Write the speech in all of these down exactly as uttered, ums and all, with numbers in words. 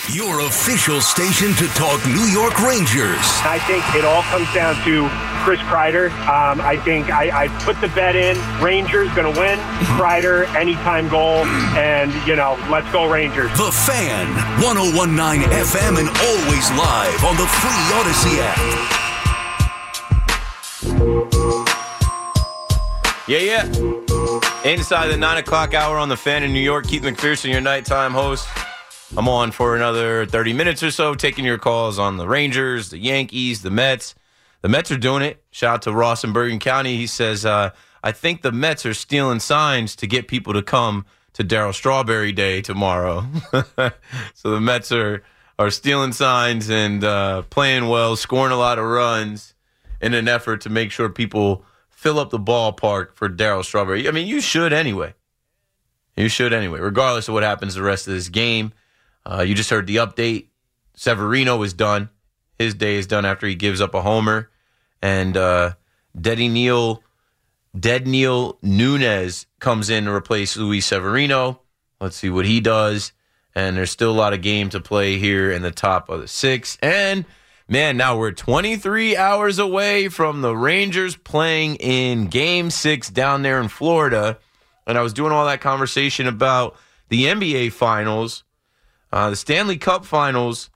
Your official station to talk New York Rangers. I think it all comes down to Chris Kreider. Um, I think I, I put the bet in. Rangers going to win. Kreider, anytime goal. And, you know, let's go Rangers. The Fan, one oh one point nine F M and always live on the free Odyssey app. Yeah, yeah. Inside the nine o'clock hour on The Fan in New York, Keith McPherson, your nighttime host. I'm on for another thirty minutes or so, taking your calls on the Rangers, the Yankees, the Mets. The Mets are doing it. Shout out to Ross in Bergen County. He says, uh, I think the Mets are stealing signs to get people to come to Darryl Strawberry Day tomorrow. So the Mets are, are stealing signs and uh, playing well, scoring a lot of runs in an effort to make sure people fill up the ballpark for Darryl Strawberry. I mean, you should anyway. You should anyway, regardless of what happens the rest of this game. Uh, you just heard the update. Severino is done. His day is done after he gives up a homer. And uh, Deddy Neal, Dead Neal Nunez comes in to replace Luis Severino. Let's see what he does. And there's still a lot of game to play here in the top of the sixth. And, man, now we're twenty-three hours away from the Rangers playing in Game six down there in Florida. And I was doing all that conversation about the N B A Finals. Uh, the Stanley Cup Finals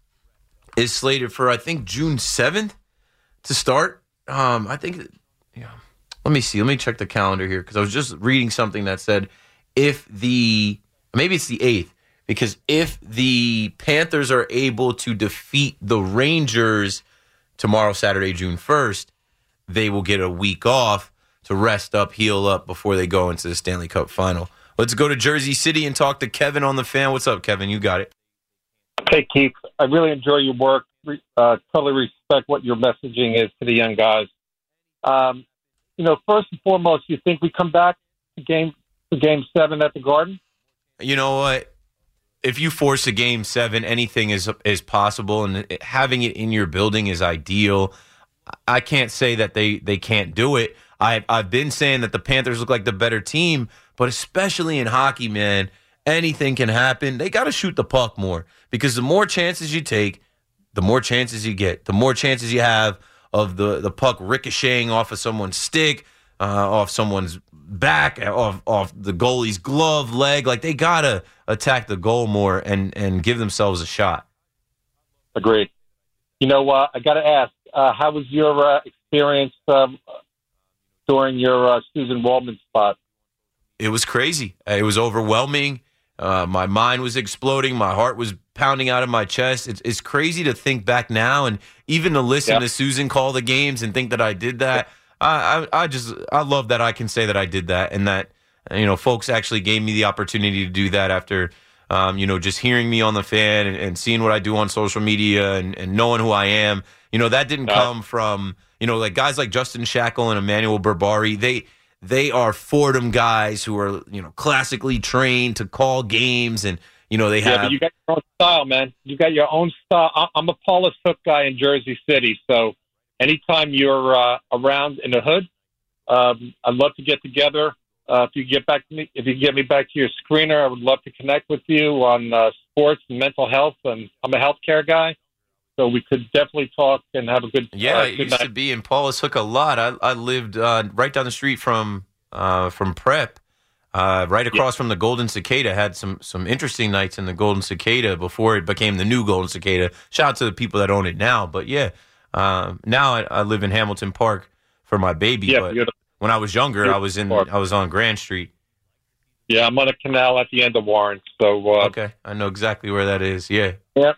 is slated for, I think, June seventh to start. Um, I think, yeah. Let me see. Let me check the calendar here because I was just reading something that said if the, maybe it's the eighth, because if the Panthers are able to defeat the Rangers tomorrow, Saturday, June first, they will get a week off to rest up, heal up before they go into the Stanley Cup Final. Let's go to Jersey City and talk to Kevin on The Fan. What's up, Kevin? You got it. Hey, Keith. I really enjoy your work. Uh, totally respect what your messaging is to the young guys. Um, you know, first and foremost, you think we come back to game to game seven at the Garden? You know what? If you force a game seven, anything is is possible, and having it in your building is ideal. I can't say that they, they can't do it. I, I've been saying that the Panthers look like the better team, but especially in hockey, man, anything can happen. They got to shoot the puck more because the more chances you take, the more chances you get. The more chances you have of the, the puck ricocheting off of someone's stick, uh, off someone's back, off, off the goalie's glove, leg. Like, they got to attack the goal more and, and give themselves a shot. Agreed. You know, uh, I got to ask, uh, how was your uh, experience um, during your uh, Susan Waldman spot? It was crazy. It was overwhelming. Uh, my mind was exploding. My heart was pounding out of my chest. It's, it's crazy to think back now and even to listen yep. to Susan call the games and think that I did that. I, I, I just, I love that I can say that I did that and that, you know, folks actually gave me the opportunity to do that after, um, you know, just hearing me on The Fan and, and seeing what I do on social media and, and knowing who I am. You know, that didn't come from, you know, like guys like Justin Shackle and Emmanuel Berbari. They, They are Fordham guys who are, you know, classically trained to call games, and you know they have. Yeah, but you got your own style, man. You got your own style. I'm a Paulus Hook guy in Jersey City, so anytime you're uh, around in the hood, um, I'd love to get together. Uh, if you get back to me, if you get me back to your screener, I would love to connect with you on uh, sports and mental health. And I'm a healthcare guy. So we could definitely talk and have a good Yeah, uh, I good used night. to be in Paulus Hook a lot. I, I lived uh, right down the street from uh, from Prep, uh, right across yeah. from the Golden Cicada. Had some some interesting nights in the Golden Cicada before it became the new Golden Cicada. Shout out to the people that own it now. But yeah, uh, now I, I live in Hamilton Park for my baby. Yeah, but beautiful. When I was younger, Beautiful I was in park. I was on Grand Street. Yeah, I'm on a canal at the end of Warren. So uh, okay, I know exactly where that is. Yeah. Yeah.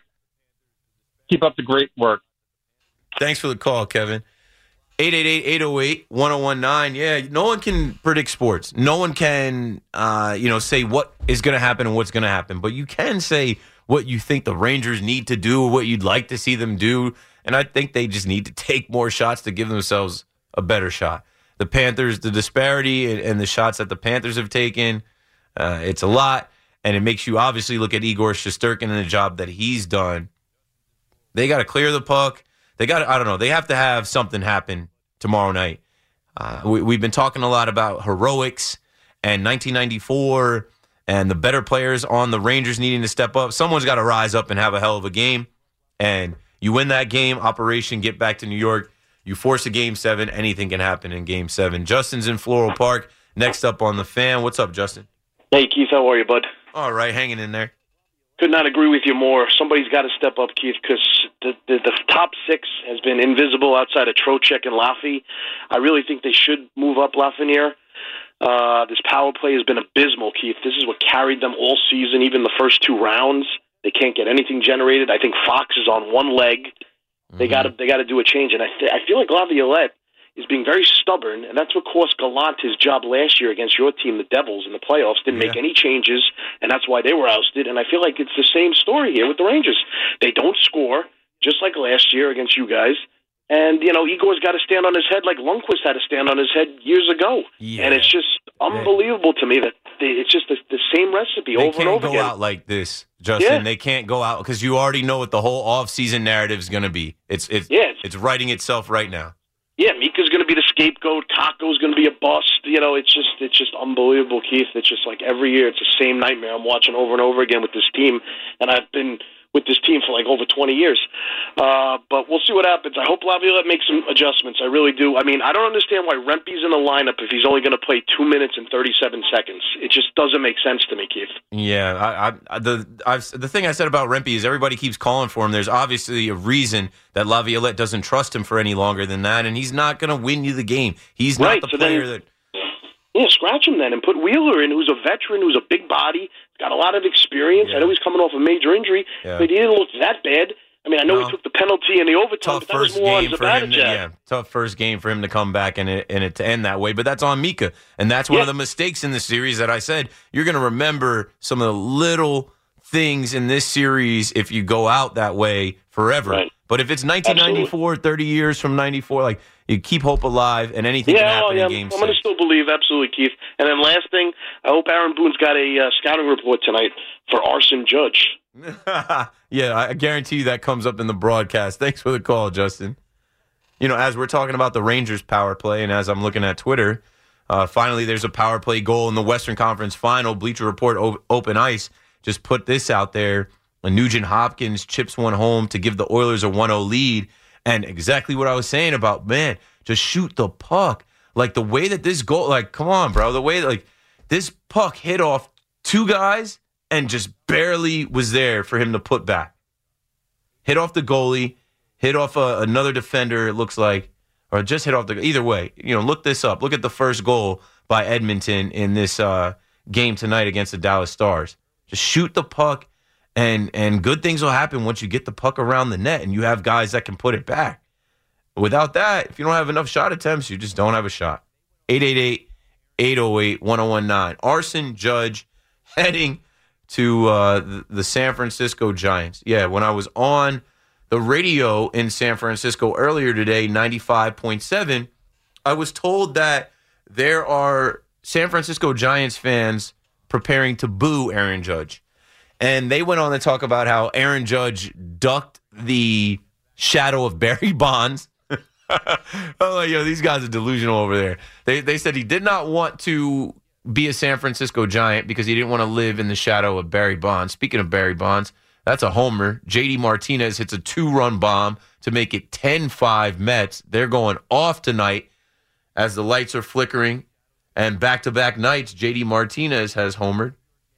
Keep up the great work. Thanks for the call, Kevin. eight eight eight, eight oh eight, one oh one nine. Yeah, no one can predict sports. No one can, uh, you know, say what is going to happen and what's going to happen. But you can say what you think the Rangers need to do, what you'd like to see them do. And I think they just need to take more shots to give themselves a better shot. The Panthers, the disparity and, and the shots that the Panthers have taken, uh, it's a lot. And it makes you obviously look at Igor Shesterkin and the job that he's done. They got to clear the puck. They got to, I don't know, they have to have something happen tomorrow night. Uh, we, we've been talking a lot about heroics and nineteen ninety-four and the better players on the Rangers needing to step up. Someone's got to rise up and have a hell of a game, and you win that game, operation get back to New York. You force a game seven, anything can happen in game seven. Justin's in Floral Park, next up on the Fan. What's up, Justin? Hey, Keith, how are you, bud? All right, hanging in there. Could not agree with you more. Somebody's got to step up, Keith, because the, the the top six has been invisible outside of Trocheck and Laffy. I really think they should move up Lafreniere. Uh, this power play has been abysmal, Keith. This is what carried them all season, even the first two rounds. They can't get anything generated. I think Fox is on one leg. They got to they got to do a change, and I th- I feel like Laviolette is being very stubborn, and that's what cost Gallant his job last year against your team, the Devils, in the playoffs. Didn't Yeah. make any changes, and that's why they were ousted. And I feel like it's the same story here with the Rangers. They don't score, just like last year against you guys. And, you know, Igor's got to stand on his head like Lundqvist had to stand on his head years ago. Yeah. And it's just unbelievable to me that they, it's just the, the same recipe They over and can't over go again. out like this, Justin. Yeah. They can't go out because you already know what the whole off-season narrative is going to be. It's it's Yeah, it's- it's writing itself right now. Yeah, Mika's going to be the scapegoat. Kako's going to be a bust. You know, it's just it's just unbelievable, Keith. It's just like every year it's the same nightmare I'm watching over and over again with this team, and I've been with this team for like over twenty years. Uh, but we'll see what happens. I hope Laviolette makes some adjustments. I really do. I mean, I don't understand why Rempe's in the lineup if he's only going to play two minutes and thirty-seven seconds. It just doesn't make sense to me, Keith. Yeah, I, I, the I've, the thing I said about Rempe is everybody keeps calling for him. There's obviously a reason that Laviolette doesn't trust him for any longer than that, and he's not going to win you the game. He's not Right, the so player then- that. Yeah, scratch him then and put Wheeler in, who's a veteran, who's a big body, got a lot of experience. Yeah. I know he's coming off a major injury, Yeah. but he didn't look that bad. I mean, I know No. he took the penalty in the overtime, Tough but that was first more on game for him. To, Zibanejad. yeah, tough first game for him to come back and it, and it to end that way. But that's on Mika, and that's one Yeah. of the mistakes in the series that I said you're going to remember some of the little things in this series if you go out that way forever. Right. But if it's nineteen ninety-four, thirty years from ninety-four, like you keep hope alive, and anything can Yeah, happen oh, yeah, in Game I'm going to Six. still believe, absolutely, Keith. And then last thing, I hope Aaron Boone's got a uh, scouting report tonight for Arson Judge. Yeah, I guarantee you that comes up in the broadcast. Thanks for the call, Justin. You know, as we're talking about the Rangers power play, and as I'm looking at Twitter, uh, finally there's a power play goal in the Western Conference Final. Bleacher Report o- Open Ice just put this out there. Nugent Hopkins chips one home to give the Oilers a one oh lead. And exactly what I was saying about, man, just shoot the puck. Like the way that this goal, like, come on, bro. The way that, like, this puck hit off two guys and just barely was there for him to put back. Hit off the goalie, hit off a, another defender, it looks like, or just hit off the, either way. You know, look this up. Look at the first goal by Edmonton in this uh, game tonight against the Dallas Stars. Just shoot the puck, and and good things will happen once you get the puck around the net and you have guys that can put it back. Without that, if you don't have enough shot attempts, you just don't have a shot. eight eight eight, eight oh eight, one oh one nine. Arson Judge heading to uh, the, the San Francisco Giants. Yeah, when I was on the radio in San Francisco earlier today, ninety-five point seven, I was told that there are San Francisco Giants fans preparing to boo Aaron Judge. And they went on to talk about how Aaron Judge ducked the shadow of Barry Bonds. Oh, yo, these guys are delusional over there. They they said he did not want to be a San Francisco Giant because he didn't want to live in the shadow of Barry Bonds. Speaking of Barry Bonds, that's a homer. J D Martinez hits a two-run bomb to make it ten five Mets. They're going off tonight as the lights are flickering. And back-to-back nights, J D Martinez has homered.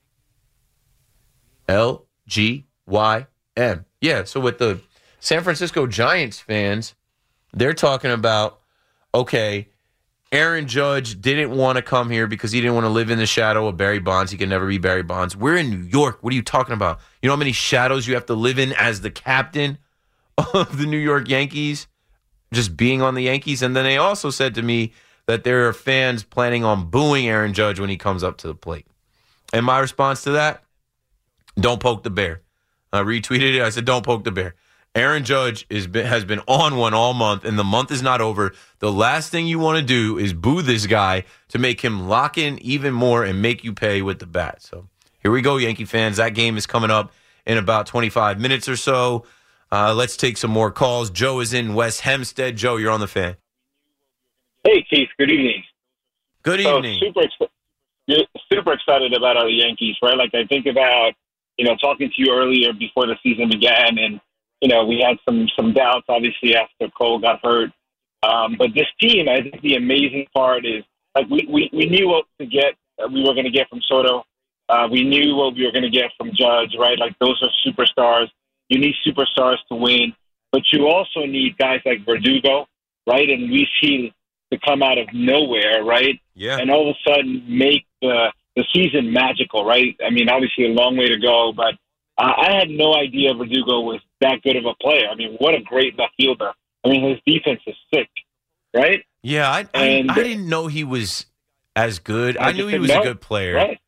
L G Y M. Yeah, so with the San Francisco Giants fans, they're talking about, okay, Aaron Judge didn't want to come here because he didn't want to live in the shadow of Barry Bonds. He can never be Barry Bonds. We're in New York. What are you talking about? You know how many shadows you have to live in as the captain of the New York Yankees, just being on the Yankees? And then they also said to me that there are fans planning on booing Aaron Judge when he comes up to the plate. And my response to that, don't poke the bear. I retweeted it. I said, don't poke the bear. Aaron Judge is has been on one all month, and the month is not over. The last thing you want to do is boo this guy to make him lock in even more and make you pay with the bat. So here we go, Yankee fans. That game is coming up in about twenty-five minutes or so. Uh, let's take some more calls. Joe is in West Hempstead. Joe, you're on the Fan. Hey, Keith. Good evening. Good So, evening. super, exci- you're super excited about our Yankees, right? Like I think about, you know, talking to you earlier before the season began, and you know, we had some some doubts, obviously, after Cole got hurt. Um, but this team, I think the amazing part is, like, we, we, we knew what to get, uh, we were going to get from Soto. Uh, we knew what we were going to get from Judge, right? Like, those are superstars. You need superstars to win. But you also need guys like Verdugo, right? And we see to come out of nowhere, right? Yeah. And all of a sudden make the, the season magical, right? I mean, obviously a long way to go, but uh, I had no idea Verdugo was that good of a player. I mean, what a great left fielder. I mean, his defense is sick, right? Yeah, I I, And- I didn't know he was as good. I I knew just he was didn't a know, good player. Right?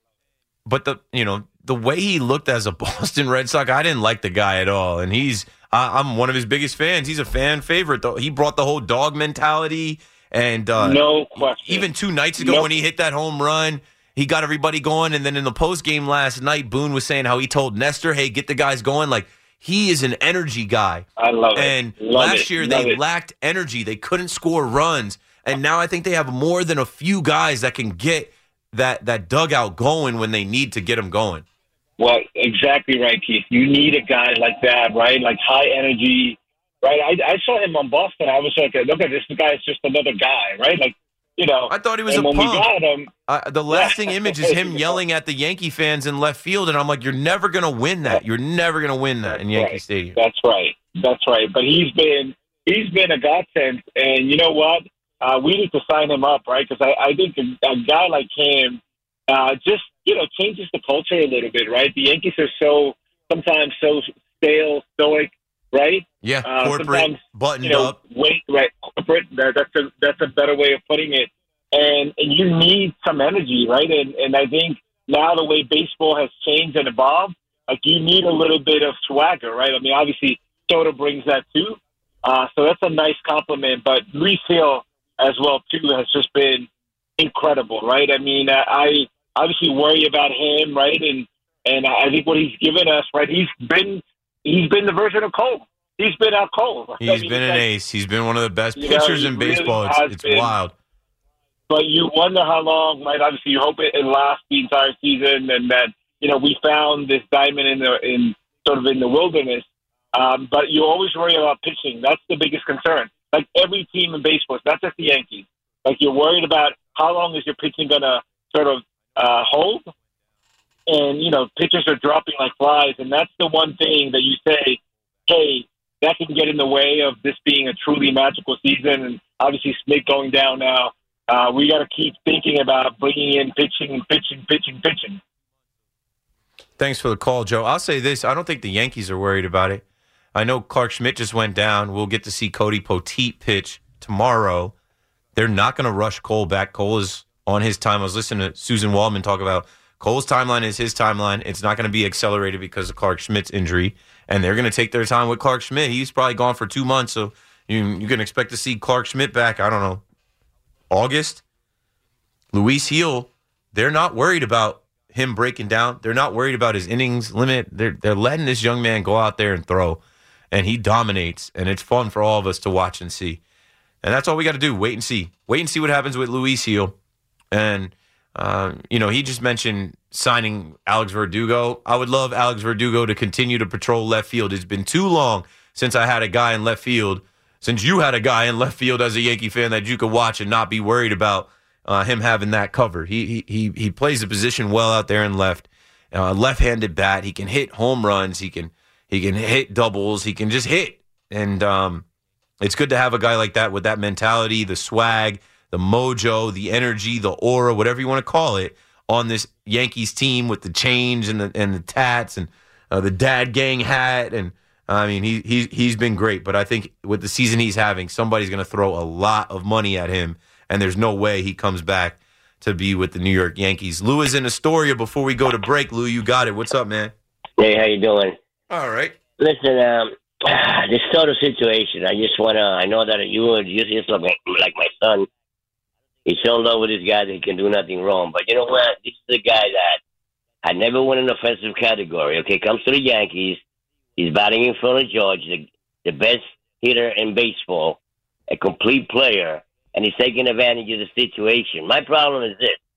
But the you know the way he looked as a Boston Red Sox, I didn't like the guy at all. And he's I, I'm one of his biggest fans. He's a fan favorite. Though he brought the whole dog mentality, and uh, No question. even two nights ago No- when he hit that home run, he got everybody going. And then in the post game last night, Boone was saying how he told Nestor, "Hey, get the guys going." Like he is an energy guy. I love it. And Love last it. year Love they it. lacked energy. They couldn't score runs. And now I think they have more than a few guys that can get that that dugout going when they need to get them going. Well, exactly right, Keith. You need a guy like that, right? Like high energy, right? I, I saw him on Boston. I was like, look at this guy is just another guy, right? Like, you know. I thought he was and a when punk. we got him, Uh, the lasting image is him yelling at the Yankee fans in left field, and I'm like, you're never going to win that. You're never going to win that in Yankee right. Stadium. That's right. That's right. But he's been he's been a godsend, and you know what? Uh, we need to sign him up, right? Because I, I think a, a guy like him uh, just you know changes the culture a little bit, right? The Yankees are so sometimes so stale, stoic, right? Yeah, Uh, corporate, sometimes, buttoned you know, up. wait, right? Corporate. That, that's a that's a better way of putting it. And, and you need some energy, right? And and I think now the way baseball has changed and evolved, like you need a little bit of swagger, right? I mean, obviously Soto brings that too, uh, so that's a nice compliment. But Luis Hill as well too has just been incredible, right? I mean, uh, I obviously worry about him, right? And and I think what he's given us, right? He's been he's been the version of Cole. He's been our Cole. He's I mean, been an like, ace. He's been one of the best You know, pitchers he in really baseball. It's, has it's been. wild. But you wonder how long, right? Obviously, you hope it, it lasts the entire season, and that you know we found this diamond in the in sort of in the wilderness. Um, but you always worry about pitching. That's the biggest concern. Like every team in baseball, it's not just the Yankees. Like you're worried about how long is your pitching going to sort of uh, hold, and you know pitchers are dropping like flies, and that's the one thing that you say, hey, that can get in the way of this being a truly magical season. And obviously, Smith going down now. Uh, we got to keep thinking about bringing in pitching and pitching, pitching, pitching. Thanks for the call, Joe. I'll say this. I don't think the Yankees are worried about it. I know Clark Schmidt just went down. We'll get to see Cody Poteet pitch tomorrow. They're not going to rush Cole back. Cole is on his time. I was listening to Susan Waldman talk about Cole's timeline is his timeline. It's not going to be accelerated because of Clark Schmidt's injury, and they're going to take their time with Clark Schmidt. He's probably gone for two months, so you, you can expect to see Clark Schmidt back, I don't know, August. Luis Hill, they're not worried about him breaking down. They're not worried about his innings limit. They're they're letting this young man go out there and throw, and he dominates, and it's fun for all of us to watch and see. And that's all we got to do, wait and see. Wait and see what happens with Luis Hill. And, uh, you know, he just mentioned signing Alex Verdugo. I would love Alex Verdugo to continue to patrol left field. It's been too long since I had a guy in left field, since you had a guy in left field as a Yankee fan that you could watch and not be worried about Uh, him having that covered. He he he plays the position well out there in left, uh, left-handed bat. He can hit home runs. He can he can hit doubles. He can just hit, and um, it's good to have a guy like that with that mentality, the swag, the mojo, the energy, the aura, whatever you want to call it, on this Yankees team with the chains and the and the tats and uh, the dad gang hat. And I mean, he he he's been great. But I think with the season he's having, somebody's going to throw a lot of money at him. And there's no way he comes back to be with the New York Yankees. Lou is in Astoria. Before we go to break, Lou, you got it. What's up, man? Hey, how you doing? All right. Listen, um, this total situation, I just want to, I know that you and you just look like my son. He's so in love with this guy that he can do nothing wrong. But you know what? This is a guy that had never won an offensive category. Okay, comes to the Yankees. He's batting in front of George, the, the best hitter in baseball, a complete player. And he's taking advantage of the situation. My problem is this.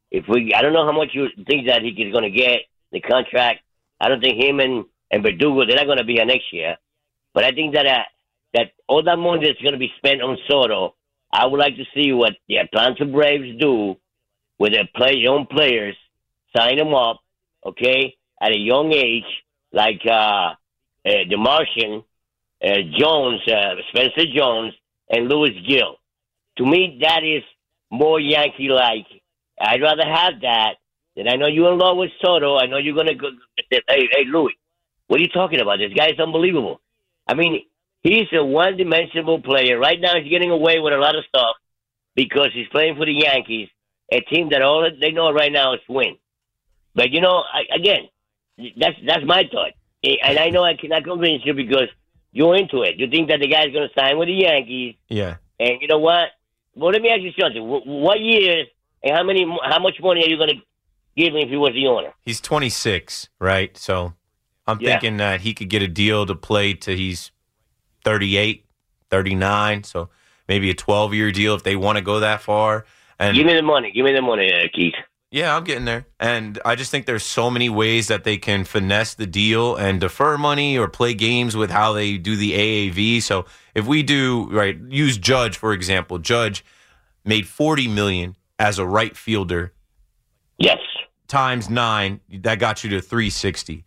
if we, I don't know how much you think that he is going to get the contract. I don't think him and, and Verdugo, they're not going to be here next year. But I think that uh, that all that money that's going to be spent on Soto, I would like to see what the Atlanta Braves do with their play, young players, sign them up, okay, at a young age, like uh, uh, the Martian, uh, Jones, uh, Spencer Jones, and Louis Gill. To me, that is more Yankee-like. I'd rather have that than I know you're in love with Soto. I know you're going to go, hey, hey, Louis, what are you talking about? This guy is unbelievable. I mean, he's a one-dimensional player. Right now, he's getting away with a lot of stuff because he's playing for the Yankees, a team that all they know right now is win. But, you know, I, again, that's that's my thought. And I know I cannot convince you because you're into it. You think that the guy's going to sign with the Yankees. Yeah. And you know what? Well, let me ask you something. What years and how many? How much money are you going to give him if he was the owner? He's twenty-six, right? So I'm Yeah. thinking that he could get a deal to play till he's thirty-eight, thirty-nine. So maybe a twelve-year deal if they want to go that far. And Give me the money. Give me the money, uh, Keith. yeah, I'm getting there. And I just think there's so many ways that they can finesse the deal and defer money or play games with how they do the A A V. So if we do, right, use Judge, for example. Judge made forty million dollars as a right fielder. Yes. Times nine, that got you to three sixty.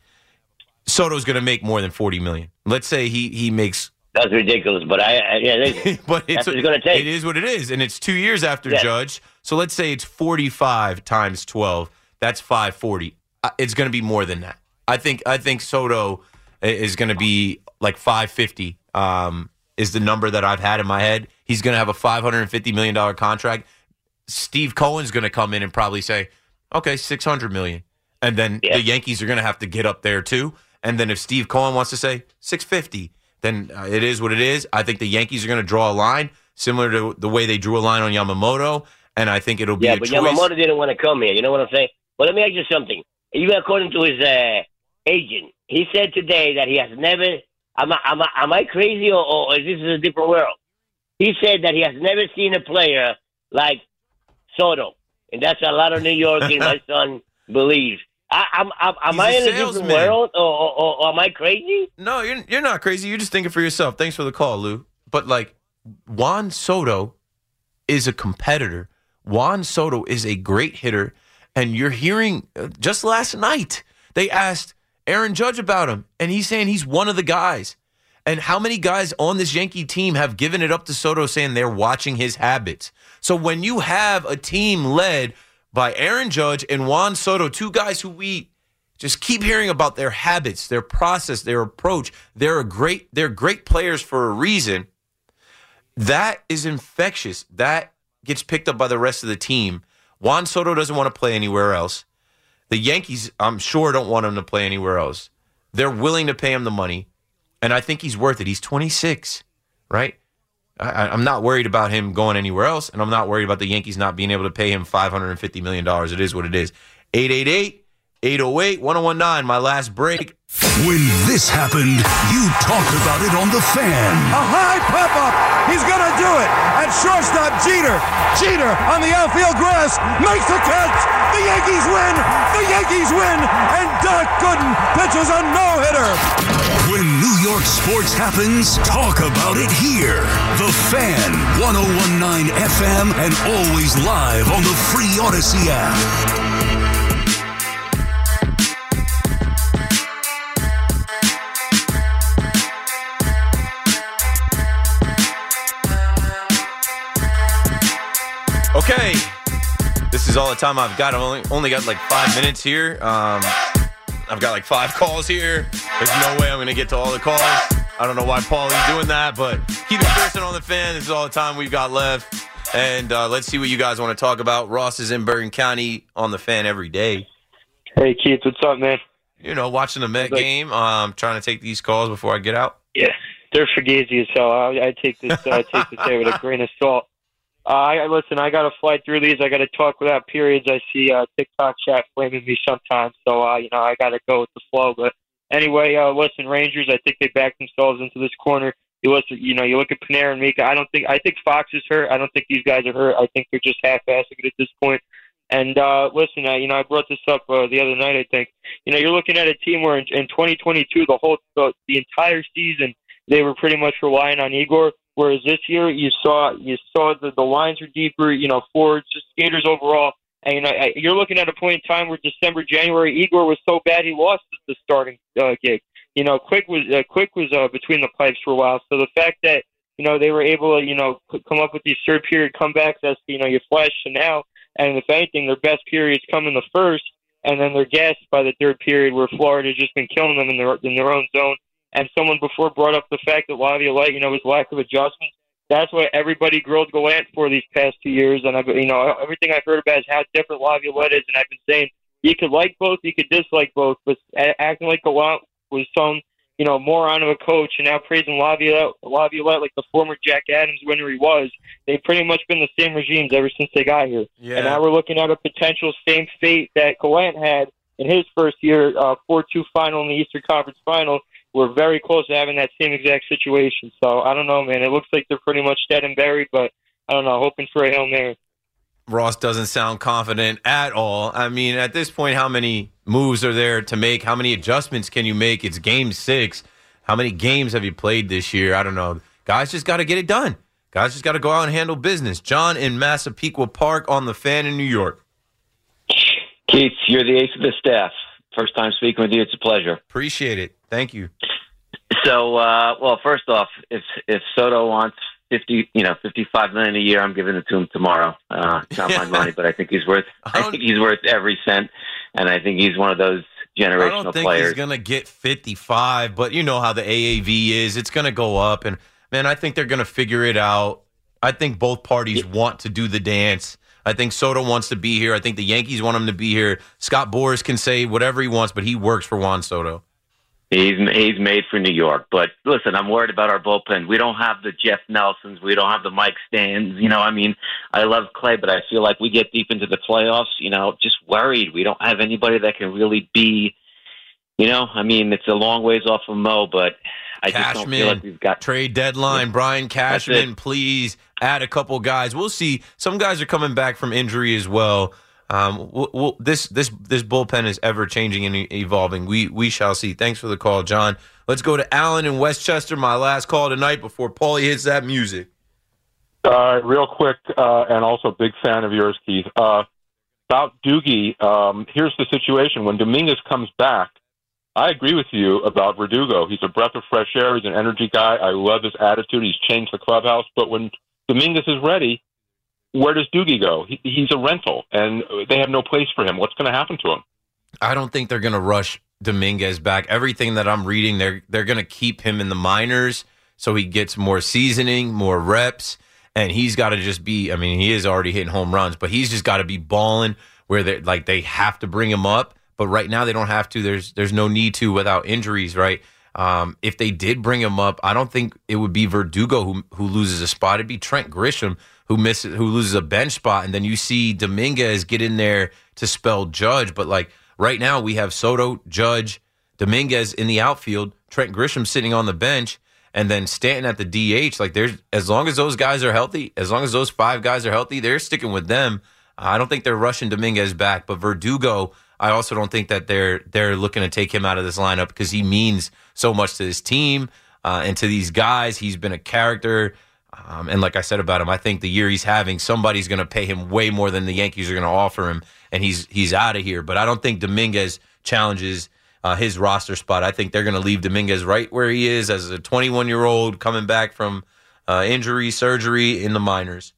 Soto's going to make more than forty million dollars. Let's say he he makes... That's ridiculous, but I, I yeah, they, but it's, that's what it's going to take. It is what it is, and it's two years after Yes. Judge. So let's say it's forty-five times twelve. That's five forty. Uh, It's going to be more than that. I think I think Soto is going to be like five fifty. Um, is the number that I've had in my head. He's going to have a five hundred fifty million dollars contract. Steve Cohen's going to come in and probably say, "Okay, six hundred million dollars," and then Yeah. the Yankees are going to have to get up there too. And then if Steve Cohen wants to say six fifty, then uh, it is what it is. I think the Yankees are going to draw a line similar to the way they drew a line on Yamamoto, and I think it'll be Yeah, a but choice. Yamamoto didn't want to come here. You know what I'm saying? But let me ask you something. Even according to his uh, agent, he said today that he has never. Am I, am I, am I crazy or, or is this a different world? He said that he has never seen a player like Soto, and that's a lot of New Yorkers. My son believes. I, I'm, I'm, am He's I a in a different salesman. world, or, or, or, or am I crazy? No, you're you're not crazy. You're just thinking for yourself. Thanks for the call, Lou. But like Juan Soto is a competitor. Juan Soto is a great hitter, and you're hearing uh, just last night they asked Aaron Judge about him, and he's saying he's one of the guys. And how many guys on this Yankee team have given it up to Soto saying they're watching his habits? So when you have a team led by Aaron Judge and Juan Soto, two guys who we just keep hearing about their habits, their process, their approach, they're a great, they're great players for a reason. That is infectious. That gets picked up by the rest of the team. Juan Soto doesn't want to play anywhere else. The Yankees, I'm sure, don't want him to play anywhere else. They're willing to pay him the money. And I think he's worth it. He's twenty-six, right? I, I'm not worried about him going anywhere else, and I'm not worried about the Yankees not being able to pay him five hundred fifty million dollars. It is what it is. eight eight eight, eight oh eight, one oh one nine, my last break. When this happened, you talked about it on The Fan. A high pop-up. He's going to do it. At shortstop, Jeter. Jeter on the outfield grass makes the catch. The Yankees win. The Yankees win. And Doc Gooden pitches a no-hitter. When New York sports happens, talk about it here. The Fan, one oh one point nine F M, and always live on the free Odyssey app. Okay, this is all the time I've got. I've only, only got like five minutes here. Um, I've got like five calls here. There's no way I'm going to get to all the calls. I don't know why Paulie's doing that, but keep it person on the Fan. This is all the time we've got left. And uh, let's see what you guys want to talk about. Ross is in Bergen County on the Fan every day. Hey, Keith, what's up, man? You know, watching the Met Like- game. Um, trying to take these calls before I get out. Yeah, they're fugazi as hell. I, I take this, uh, I take this here with a grain of salt. Uh, I listen. I got to fly through these. I got to talk without periods. I see uh, TikTok chat flaming me sometimes, so uh, you know I got to go with the flow. But anyway, uh, listen, Rangers. I think they backed themselves into this corner. You listen, you know, you look at Panarin and Mika. I don't think. I think Fox is hurt. I don't think these guys are hurt. I think they're just half-assing it at this point. And uh, listen, uh, you know, I brought this up uh, the other night. I think you know you're looking at a team where in, in twenty twenty-two, the whole the, the entire season they were pretty much relying on Igor. Whereas this year, you saw you saw the the lines are deeper. You know, forwards, just skaters overall. And you know, you're looking at a point in time where December, January, Igor was so bad he lost the starting uh, gig. You know, Quick was uh, Quick was uh, between the pipes for a while. So the fact that you know they were able to you know come up with these third period comebacks, as you know you flash to now. And if anything, their best periods come in the first, and then they're gassed by the third period, where Florida's just been killing them in their in their own zone. And someone before brought up the fact that Laviolette, you know, his lack of adjustment. That's what everybody grilled Gallant for these past two years. And I've, you know, everything I've heard about is how different Laviolette is. And I've been saying you could like both, you could dislike both, but acting like Gallant was some, you know, moron of a coach, and now praising Laviolette, Laviolette like the former Jack Adams winner he was. They've pretty much been the same regimes ever since they got here. Yeah. And now we're looking at a potential same fate that Gallant had in his first year, uh, four two final in the Eastern Conference Final. We're very close to having that same exact situation. So I don't know, man. It looks like they're pretty much dead and buried, but I don't know, hoping for a Hail Mary. Ross doesn't sound confident at all. I mean, at this point, how many moves are there to make? How many adjustments can you make? It's game six. How many games have you played this year? I don't know. Guys just got to get it done. Guys just got to go out and handle business. John in Massapequa Park on the Fan in New York. Keith, you're the ace of the staff. First time speaking with you. It's a pleasure. Appreciate it. Thank you. So, uh, well, first off, if if Soto wants fifty, you know, fifty-five million a year, I'm giving it to him tomorrow. Uh, it's not my money, but I think he's worth. I think he's worth every cent, and I think he's one of those generational I don't think players. he's gonna get fifty-five, but you know how the A A V is. It's gonna go up, and man, I think they're gonna figure it out. I think both parties yeah. want to do the dance. I think Soto wants to be here. I think the Yankees want him to be here. Scott Boras can say whatever he wants, but he works for Juan Soto. He's he's made for New York. But listen, I'm worried about our bullpen. We don't have the Jeff Nelsons. We don't have the Mike Stans. You know, I mean, I love Clay, but I feel like we get deep into the playoffs, you know, just worried. We don't have anybody that can really be, you know, I mean, it's a long ways off of Mo, but I Cashman, just don't feel like we've got trade deadline. Brian Cashman, please add a couple guys. We'll see. Some guys are coming back from injury as well. Um, we'll, we'll, this this this bullpen is ever changing and evolving. We we shall see. Thanks for the call, John. Let's go to Alan in Westchester. My last call tonight before Paulie hits that music. Uh, real quick, uh, and also big fan of yours, Keith. Uh, about Doogie, um, here's the situation. When Dominguez comes back, I agree with you about Verdugo. He's a breath of fresh air. He's an energy guy. I love his attitude. He's changed the clubhouse. But when Dominguez is ready, where does Doogie go? He, he's a rental, and they have no place for him. What's going to happen to him? I don't think they're going to rush Dominguez back. Everything that I'm reading, they're they're going to keep him in the minors so he gets more seasoning, more reps, and he's got to just be. I mean, he is already hitting home runs, but he's just got to be balling where they like they have to bring him up. But right now they don't have to. There's there's no need to without injuries, right? Um, if they did bring him up, I don't think it would be Verdugo who who loses a spot. It'd be Trent Grisham who misses who loses a bench spot, and then you see Dominguez get in there to spell Judge. But like right now, we have Soto, Judge, Dominguez in the outfield, Trent Grisham sitting on the bench, and then Stanton at the D H. Like there's as long as those guys are healthy, as long as those five guys are healthy, they're sticking with them. I don't think they're rushing Dominguez back, but Verdugo, I also don't think that they're they're looking to take him out of this lineup because he means so much to his team uh, and to these guys. He's been a character. Um, and like I said about him, I think the year he's having, somebody's going to pay him way more than the Yankees are going to offer him, and he's he's out of here. But I don't think Dominguez challenges uh, his roster spot. I think they're going to leave Dominguez right where he is as a twenty-one-year-old coming back from uh, injury, surgery in the minors.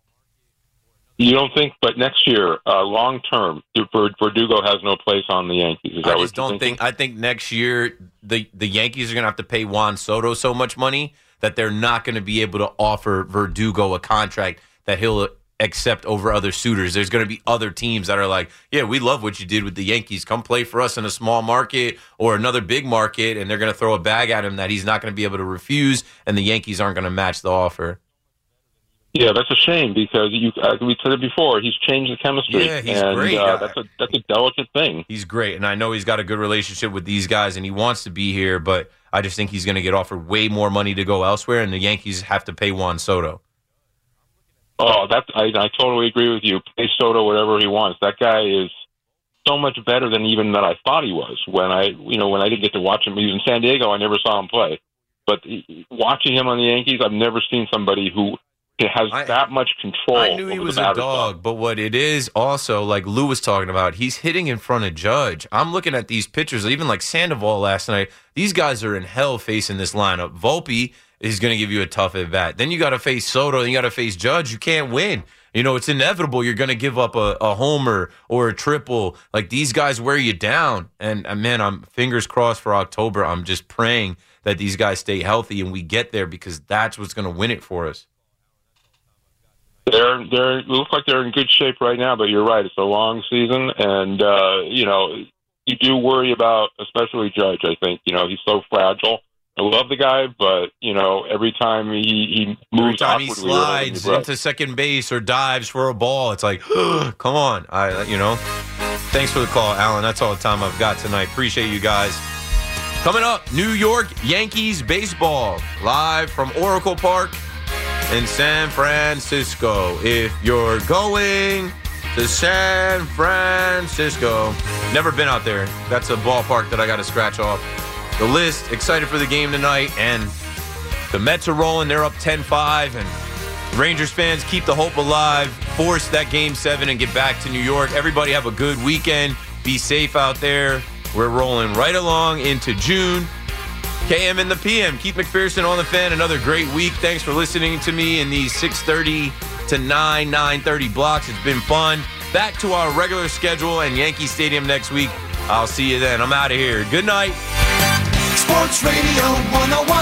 You don't think, but next year, uh, long term, Verdugo has no place on the Yankees. Is that I just what don't think. I think next year the the Yankees are going to have to pay Juan Soto so much money that they're not going to be able to offer Verdugo a contract that he'll accept over other suitors. There's going to be other teams that are like, yeah, we love what you did with the Yankees. Come play for us in a small market or another big market, and they're going to throw a bag at him that he's not going to be able to refuse, and the Yankees aren't going to match the offer. Yeah, that's a shame because you uh, we said it before. He's changed the chemistry. Yeah, he's and, great. Uh, that's a that's a delicate thing. He's great, and I know he's got a good relationship with these guys, and he wants to be here. But I just think he's going to get offered way more money to go elsewhere, and the Yankees have to pay Juan Soto. Oh, that I, I totally agree with you. Play Soto whatever he wants. That guy is so much better than even that I thought he was. When I, you know, when I didn't get to watch him, he was in San Diego. I never saw him play, but watching him on the Yankees, I've never seen somebody who has I, that much control. I knew he was a dog, stuff. But what it is also, like Lou was talking about, he's hitting in front of Judge. I'm looking at these pictures, even like Sandoval last night. These guys are in hell facing this lineup. Volpe is going to give you a tough at bat. Then you got to face Soto. Then you got to face Judge. You can't win. You know, it's inevitable. You're going to give up a, a homer or a triple. Like, these guys wear you down. And, uh, man, I'm fingers crossed for October. I'm just praying that these guys stay healthy and we get there, because that's what's going to win it for us. They're they're it looks like they're in good shape right now, but you're right. It's a long season, and uh, you know you do worry about, especially Judge. I think you know he's so fragile. I love the guy, but you know every time he, he moves, every time he slides into second base or dives for a ball, it's like, come on, I you know. Thanks for the call, Alan. That's all the time I've got tonight. Appreciate you guys. Coming up, New York Yankees baseball live from Oracle Park in San Francisco. If you're going to San Francisco, never been out there. That's a ballpark that I got to scratch off the list. Excited for the game tonight, and the Mets are rolling. They're up ten five, and Rangers fans, keep the hope alive. Force that game seven and get back to New York. Everybody have a good weekend. Be safe out there. We're rolling right along into June. K M and the P M. Keith McPherson on the Fan. Another great week. Thanks for listening to me in these six thirty to nine, nine thirty blocks. It's been fun. Back to our regular schedule and Yankee Stadium next week. I'll see you then. I'm out of here. Good night. Sports Radio one oh one.